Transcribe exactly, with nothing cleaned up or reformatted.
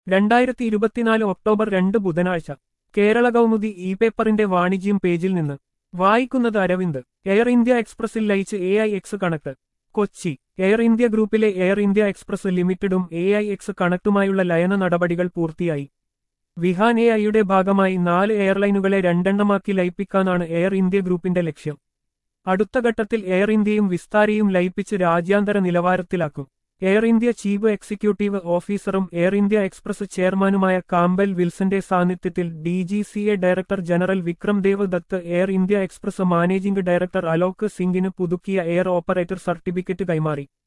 രണ്ടായിരത്തി ഇരുപത്തിനാല് ഒക്ടോബർ രണ്ട് ബുധനാഴ്ച കേരള കൗമുദി ഇ പേപ്പറിന്റെ വാണിജ്യം പേജിൽ നിന്ന് വായിക്കുന്നത് അരവിന്ദ്. എയർ ഇന്ത്യ എക്സ്പ്രസിൽ ലയിച്ച് A I X connect. Kochi. Air India ഗ്രൂപ്പിലെ എയർ ഇന്ത്യ എക്സ്പ്രസ് ലിമിറ്റഡും എ ഐ എക്സ് കണക്ടുമായുള്ള ലയന നടപടികൾ പൂർത്തിയായി. വിഹാൻ എ ഐയുടെ ഭാഗമായി നാല് എയർലൈനുകളെ രണ്ടെണ്ണമാക്കി ലയിപ്പിക്കാനാണ് എയർ ഇന്ത്യ ഗ്രൂപ്പിന്റെ ലക്ഷ്യം. അടുത്ത ഘട്ടത്തിൽ എയർ ഇന്ത്യയും വിസ്താരയും ലയിപ്പിച്ച് രാജ്യാന്തര നിലവാരത്തിലാക്കും. എയർ ഇന്ത്യ ചീഫ് എക്സിക്യൂട്ടീവ് ഓഫീസറും എയർ ഇന്ത്യ എക്സ്പ്രസ് ചെയർമാനുമായ കാംബെൽ വിൽസന്റെ സാന്നിധ്യത്തിൽ D G C A director general Vikram Dev Dutt Air India Express managing director Alok സിംഗിന് പുതുക്കിയ എയർ ഓപ്പറേറ്റർ സർട്ടിഫിക്കറ്റ് കൈമാറി.